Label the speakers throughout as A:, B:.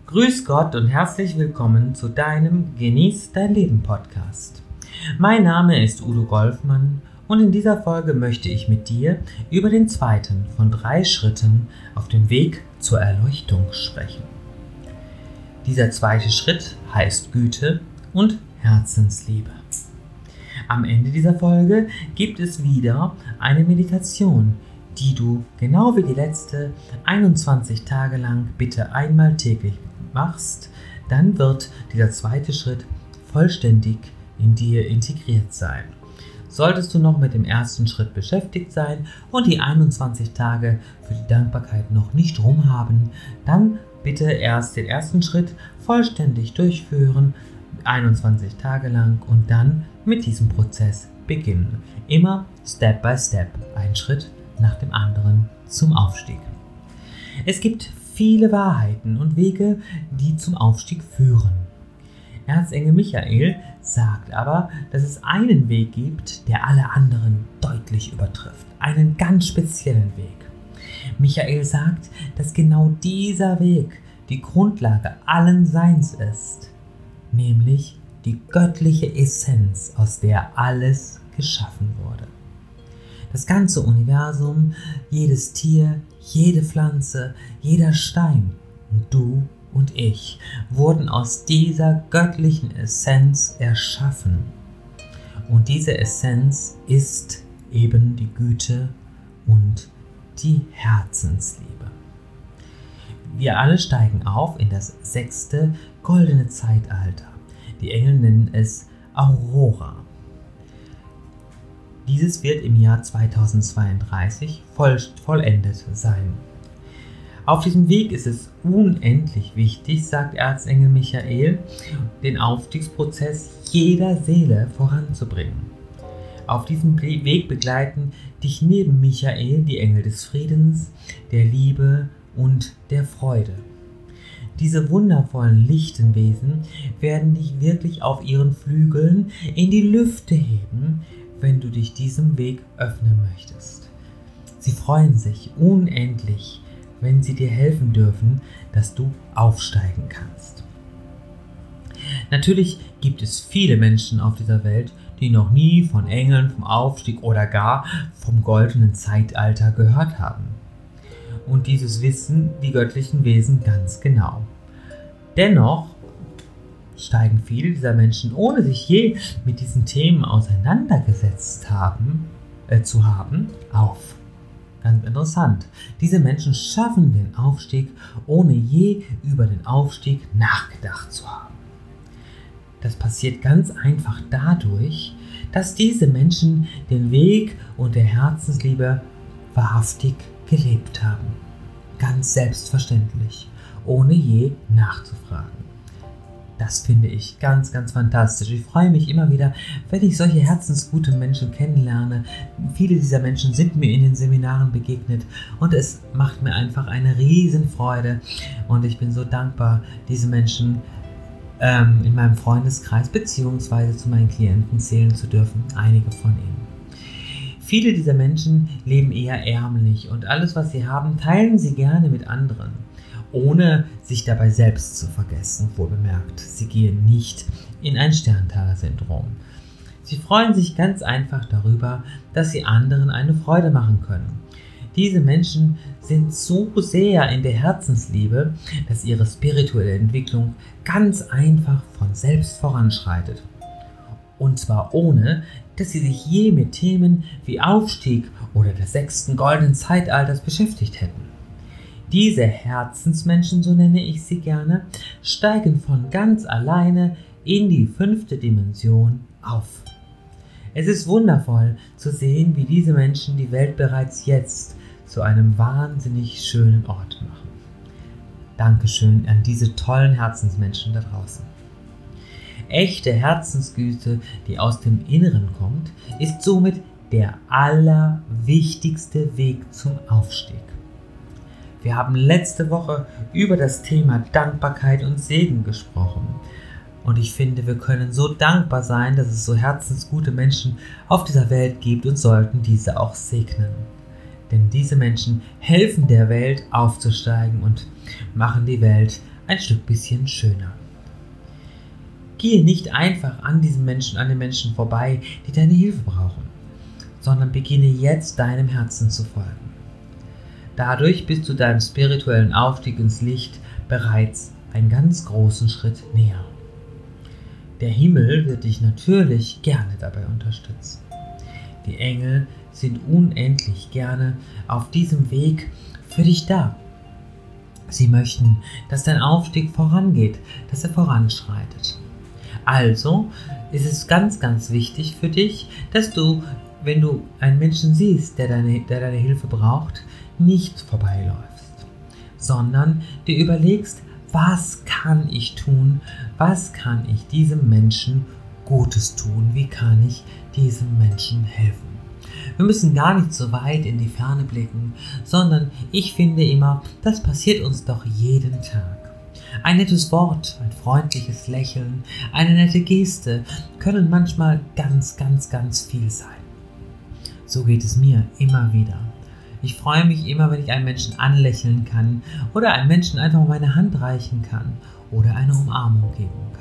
A: Grüß Gott und herzlich willkommen zu deinem Genieß dein Leben Podcast. Mein Name ist Udo Golfmann und in dieser Folge möchte ich mit dir über den zweiten von 3 Schritten auf dem Weg zur Erleuchtung sprechen. Dieser zweite Schritt heißt Güte und Herzensliebe. Am Ende dieser Folge gibt es wieder eine Meditation, die du genau wie die letzte 21 Tage lang bitte einmal täglich machst. Dann wird dieser zweite Schritt vollständig in dir integriert sein. Solltest du noch mit dem ersten Schritt beschäftigt sein und die 21 Tage für die Dankbarkeit noch nicht rum haben, dann bitte erst den ersten Schritt vollständig durchführen, 21 Tage lang, und dann mit diesem Prozess beginnen. Immer Step by Step, ein Schritt nach dem anderen zum Aufstieg. Es gibt viele Wahrheiten und Wege, die zum Aufstieg führen. Erzengel Michael sagt aber, dass es einen Weg gibt, der alle anderen deutlich übertrifft. Einen ganz speziellen Weg. Michael sagt, dass genau dieser Weg die Grundlage allen Seins ist, nämlich die göttliche Essenz, aus der alles geschaffen wurde. Das ganze Universum, jedes Tier, jede Pflanze, jeder Stein und du und ich wurden aus dieser göttlichen Essenz erschaffen. Und diese Essenz ist eben die Güte und die Herzensliebe. Wir alle steigen auf in das 6. goldene Zeitalter. Die Engel nennen es Aurora. Dieses wird im Jahr 2032 vollendet sein. Auf diesem Weg ist es unendlich wichtig, sagt Erzengel Michael, den Aufstiegsprozess jeder Seele voranzubringen. Auf diesem Weg begleiten dich neben Michael die Engel des Friedens, der Liebe und der Freude. Diese wundervollen lichten Wesen werden dich wirklich auf ihren Flügeln in die Lüfte heben, wenn du dich diesem Weg öffnen möchtest. Sie freuen sich unendlich, wenn sie dir helfen dürfen, dass du aufsteigen kannst. Natürlich gibt es viele Menschen auf dieser Welt, die noch nie von Engeln, vom Aufstieg oder gar vom goldenen Zeitalter gehört haben. Und dieses wissen die göttlichen Wesen ganz genau. Dennoch steigen viele dieser Menschen, ohne sich je mit diesen Themen auseinandergesetzt zu haben, auf. Ganz interessant. Diese Menschen schaffen den Aufstieg, ohne je über den Aufstieg nachgedacht zu haben. Das passiert ganz einfach dadurch, dass diese Menschen den Weg und der Herzensliebe wahrhaftig gelebt haben. Ganz selbstverständlich, ohne je nachzufragen. Das finde ich ganz, ganz fantastisch. Ich freue mich immer wieder, wenn ich solche herzensgute Menschen kennenlerne. Viele dieser Menschen sind mir in den Seminaren begegnet und es macht mir einfach eine Riesenfreude. Und ich bin so dankbar, diese Menschen in meinem Freundeskreis bzw. zu meinen Klienten zählen zu dürfen. Einige von ihnen. Viele dieser Menschen leben eher ärmlich und alles, was sie haben, teilen sie gerne mit anderen, ohne sich dabei selbst zu vergessen, wohlbemerkt. Sie gehen nicht in ein Sterntaler-Syndrom. Sie freuen sich ganz einfach darüber, dass sie anderen eine Freude machen können. Diese Menschen sind so sehr in der Herzensliebe, dass ihre spirituelle Entwicklung ganz einfach von selbst voranschreitet. Und zwar ohne, dass sie sich je mit Themen wie Aufstieg oder des 6. goldenen Zeitalters beschäftigt hätten. Diese Herzensmenschen, so nenne ich sie gerne, steigen von ganz alleine in die 5. Dimension auf. Es ist wundervoll zu sehen, wie diese Menschen die Welt bereits jetzt zu einem wahnsinnig schönen Ort machen. Dankeschön an diese tollen Herzensmenschen da draußen. Echte Herzensgüte, die aus dem Inneren kommt, ist somit der allerwichtigste Weg zum Aufstieg. Wir haben letzte Woche über das Thema Dankbarkeit und Segen gesprochen. Und ich finde, wir können so dankbar sein, dass es so herzensgute Menschen auf dieser Welt gibt und sollten diese auch segnen. Denn diese Menschen helfen der Welt aufzusteigen und machen die Welt ein Stück bisschen schöner. Gehe nicht einfach an den Menschen vorbei, die deine Hilfe brauchen, sondern beginne jetzt deinem Herzen zu folgen. Dadurch bist du deinem spirituellen Aufstieg ins Licht bereits einen ganz großen Schritt näher. Der Himmel wird dich natürlich gerne dabei unterstützen. Die Engel sind unendlich gerne auf diesem Weg für dich da. Sie möchten, dass dein Aufstieg vorangeht, dass er voranschreitet. Also ist es ganz, ganz wichtig für dich, dass du, wenn du einen Menschen siehst, der deine Hilfe braucht, nicht vorbeiläufst, sondern dir überlegst, was kann ich tun, was kann ich diesem Menschen Gutes tun, wie kann ich diesem Menschen helfen. Wir müssen gar nicht so weit in die Ferne blicken, sondern ich finde immer, das passiert uns doch jeden Tag. Ein nettes Wort, ein freundliches Lächeln, eine nette Geste können manchmal ganz, ganz, ganz viel sein. So geht es mir immer wieder. Ich freue mich immer, wenn ich einen Menschen anlächeln kann oder einem Menschen einfach meine Hand reichen kann oder eine Umarmung geben kann.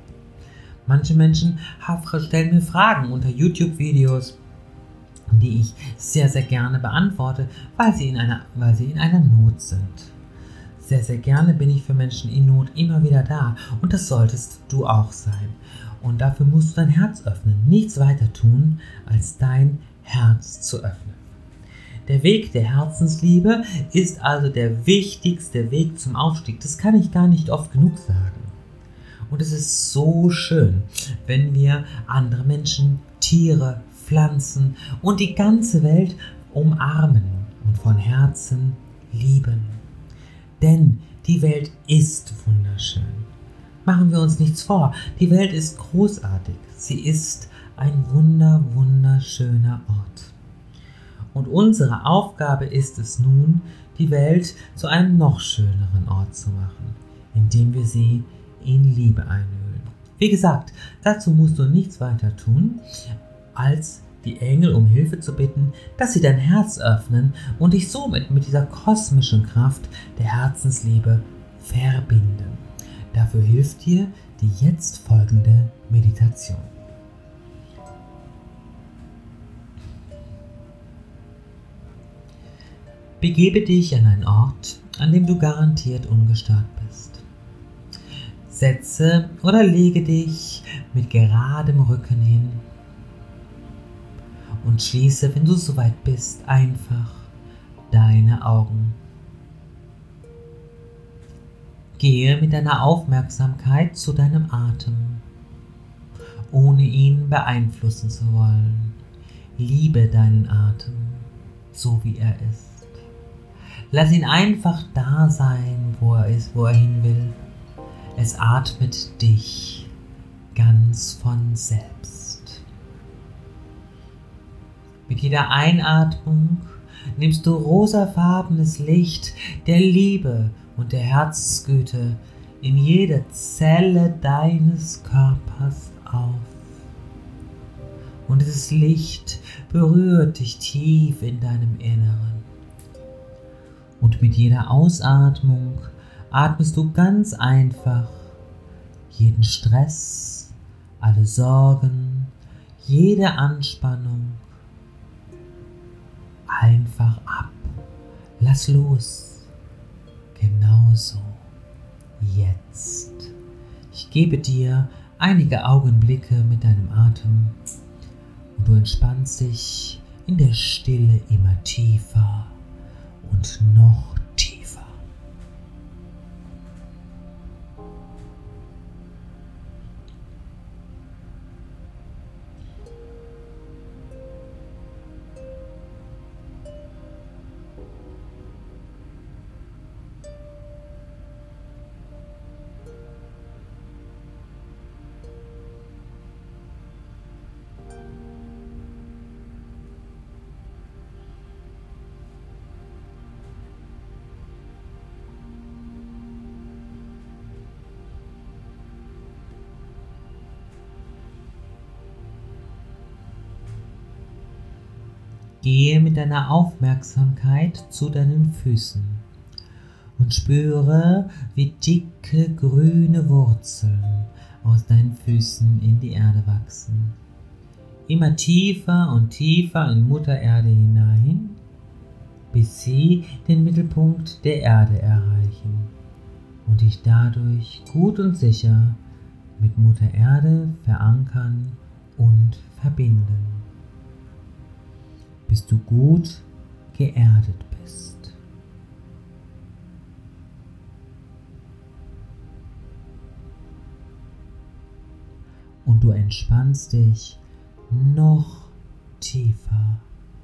A: Manche Menschen stellen mir Fragen unter YouTube-Videos, die ich sehr, sehr gerne beantworte, weil sie in einer Not sind. Sehr, sehr gerne bin ich für Menschen in Not immer wieder da und das solltest du auch sein. Und dafür musst du dein Herz öffnen, nichts weiter tun, als dein Herz zu öffnen. Der Weg der Herzensliebe ist also der wichtigste Weg zum Aufstieg. Das kann ich gar nicht oft genug sagen. Und es ist so schön, wenn wir andere Menschen, Tiere, Pflanzen und die ganze Welt umarmen und von Herzen lieben. Denn die Welt ist wunderschön. Machen wir uns nichts vor, die Welt ist großartig. Sie ist ein wunderschöner Ort. Und unsere Aufgabe ist es nun, die Welt zu einem noch schöneren Ort zu machen, indem wir sie in Liebe einhüllen. Wie gesagt, dazu musst du nichts weiter tun, als die Engel um Hilfe zu bitten, dass sie dein Herz öffnen und dich somit mit dieser kosmischen Kraft der Herzensliebe verbinden. Dafür hilft dir die jetzt folgende Meditation. Begebe dich an einen Ort, an dem du garantiert ungestört bist. Setze oder lege dich mit geradem Rücken hin und schließe, wenn du soweit bist, einfach deine Augen. Gehe mit deiner Aufmerksamkeit zu deinem Atem, ohne ihn beeinflussen zu wollen. Liebe deinen Atem, so wie er ist. Lass ihn einfach da sein, wo er ist, wo er hin will. Es atmet dich ganz von selbst. Mit jeder Einatmung nimmst du rosafarbenes Licht der Liebe und der Herzensgüte in jede Zelle deines Körpers auf. Und dieses Licht berührt dich tief in deinem Inneren. Und mit jeder Ausatmung atmest du ganz einfach jeden Stress, alle Sorgen, jede Anspannung einfach ab. Lass los. Genauso. Jetzt. Ich gebe dir einige Augenblicke mit deinem Atem und du entspannst dich in der Stille immer tiefer und noch tiefer. Gehe mit deiner Aufmerksamkeit zu deinen Füßen und spüre, wie dicke grüne Wurzeln aus deinen Füßen in die Erde wachsen. Immer tiefer und tiefer in Mutter Erde hinein, bis sie den Mittelpunkt der Erde erreichen und dich dadurch gut und sicher mit Mutter Erde verankern und verbinden, bis du gut geerdet bist. Und du entspannst dich noch tiefer.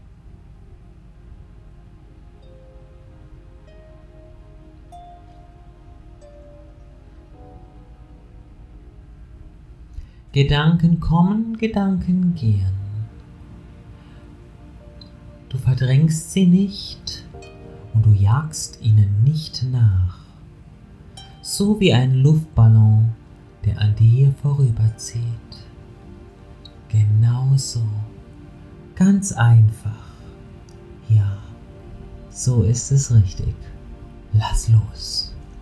A: Gedanken kommen, Gedanken gehen. Du verdrängst sie nicht und du jagst ihnen nicht nach. So wie ein Luftballon, der an dir vorüberzieht. Genau so. Ganz einfach. Ja, so ist es richtig. Lass los.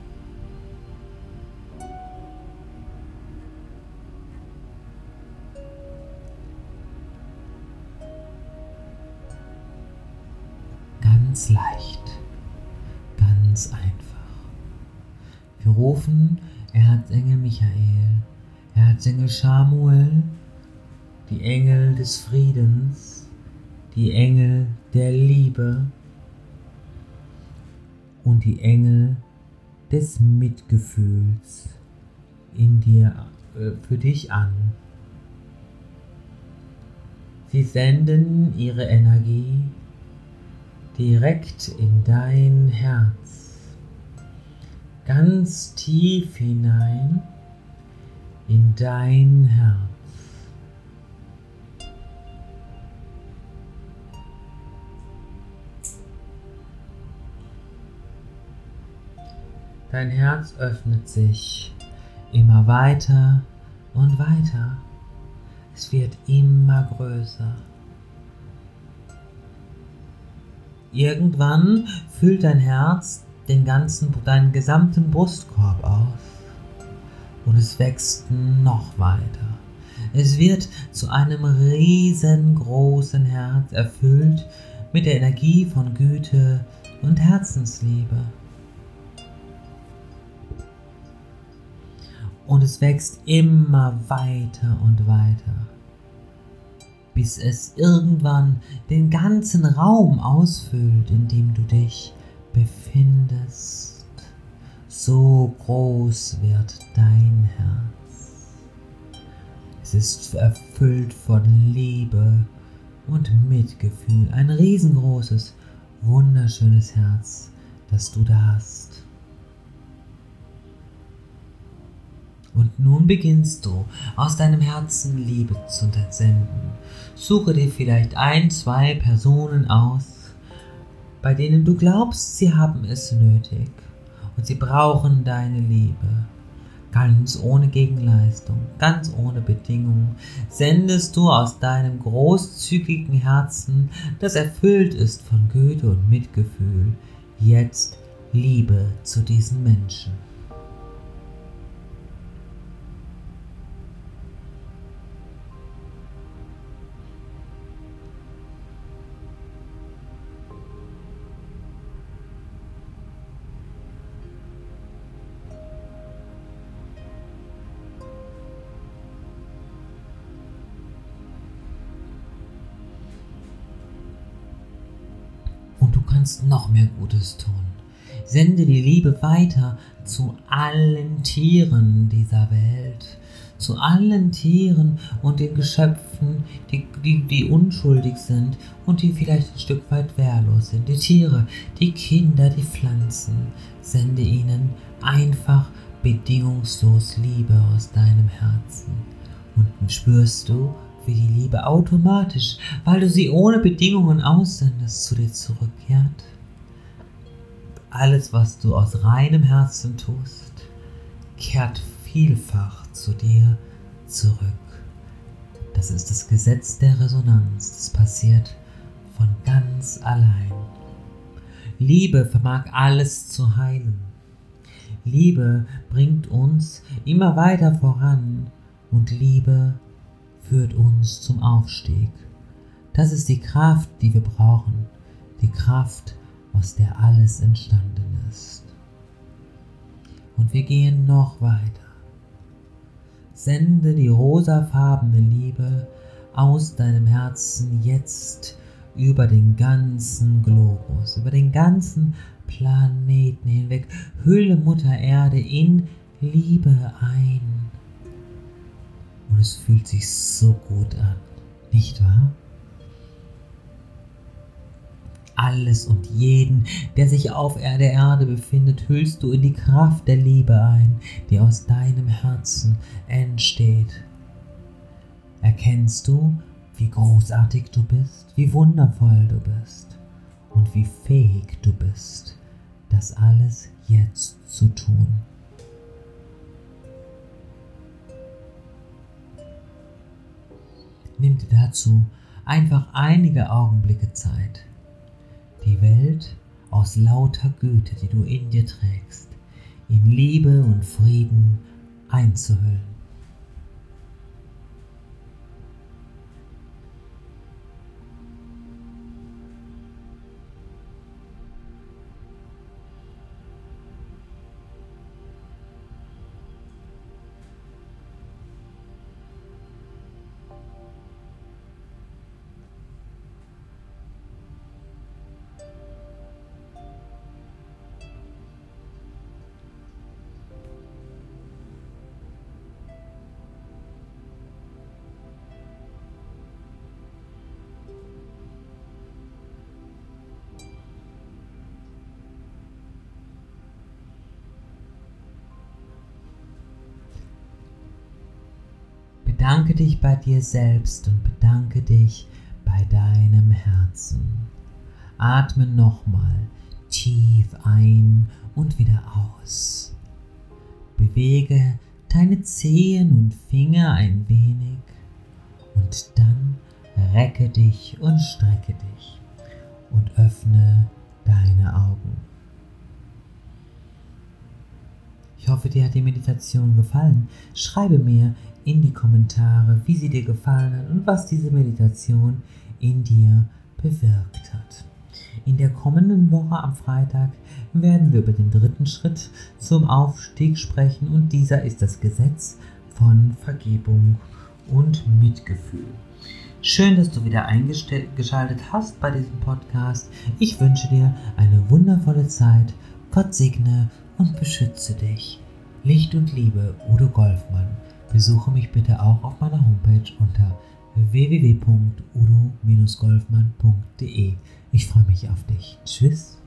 A: Ganz leicht, ganz einfach. Wir rufen Erzengel Michael, Erzengel Schamuel, die Engel des Friedens, die Engel der Liebe und die Engel des Mitgefühls in dir, für dich an. Sie senden ihre Energie direkt in dein Herz, ganz tief hinein in dein Herz. Dein Herz öffnet sich immer weiter und weiter. Es wird immer größer. Irgendwann füllt dein Herz deinen gesamten Brustkorb aus und es wächst noch weiter. Es wird zu einem riesengroßen Herz, erfüllt mit der Energie von Güte und Herzensliebe. Und es wächst immer weiter und weiter, bis es irgendwann den ganzen Raum ausfüllt, in dem du dich befindest. So groß wird dein Herz. Es ist erfüllt von Liebe und Mitgefühl. Ein riesengroßes, wunderschönes Herz, das du da hast. Und nun beginnst du, aus deinem Herzen Liebe zu entsenden. Suche dir vielleicht 1, 2 Personen aus, bei denen du glaubst, sie haben es nötig und sie brauchen deine Liebe. Ganz ohne Gegenleistung, ganz ohne Bedingung, sendest du aus deinem großzügigen Herzen, das erfüllt ist von Güte und Mitgefühl, jetzt Liebe zu diesen Menschen. Noch mehr Gutes tun. Sende die Liebe weiter zu allen Tieren dieser Welt, zu allen Tieren und den Geschöpfen, die unschuldig sind und die vielleicht ein Stück weit wehrlos sind. Die Tiere, die Kinder, die Pflanzen. Sende ihnen einfach bedingungslos Liebe aus deinem Herzen. Und dann spürst du, wie die Liebe automatisch, weil du sie ohne Bedingungen aussendest, zu dir zurückkehrt. Alles, was du aus reinem Herzen tust, kehrt vielfach zu dir zurück. Das ist das Gesetz der Resonanz. Das passiert von ganz allein. Liebe vermag alles zu heilen. Liebe bringt uns immer weiter voran und Liebe führt uns zum Aufstieg. Das ist die Kraft, die wir brauchen, die Kraft, aus der alles entstanden ist. Und wir gehen noch weiter. Sende die rosafarbene Liebe aus deinem Herzen jetzt über den ganzen Globus, über den ganzen Planeten hinweg. Hülle Mutter Erde in Liebe ein. Und es fühlt sich so gut an, nicht wahr? Alles und jeden, der sich auf der Erde befindet, hüllst du in die Kraft der Liebe ein, die aus deinem Herzen entsteht. Erkennst du, wie großartig du bist, wie wundervoll du bist und wie fähig du bist, das alles jetzt zu tun. Nimm dir dazu einfach einige Augenblicke Zeit, die Welt aus lauter Güte, die du in dir trägst, in Liebe und Frieden einzuhüllen. Bedanke dich bei dir selbst und bedanke dich bei deinem Herzen. Atme nochmal tief ein und wieder aus. Bewege deine Zehen und Finger ein wenig und dann recke dich und strecke dich und öffne deine Augen. Ich hoffe, dir hat die Meditation gefallen. Schreibe mir in die Kommentare, wie sie dir gefallen hat und was diese Meditation in dir bewirkt hat. In der kommenden Woche am Freitag werden wir über den 3. Schritt zum Aufstieg sprechen und dieser ist das Gesetz von Vergebung und Mitgefühl. Schön, dass du wieder eingeschaltet hast bei diesem Podcast. Ich wünsche dir eine wundervolle Zeit. Gott segne und beschütze dich. Licht und Liebe, Udo Golfmann. Besuche mich bitte auch auf meiner Homepage unter www.udo-golfmann.de. Ich freue mich auf dich. Tschüss.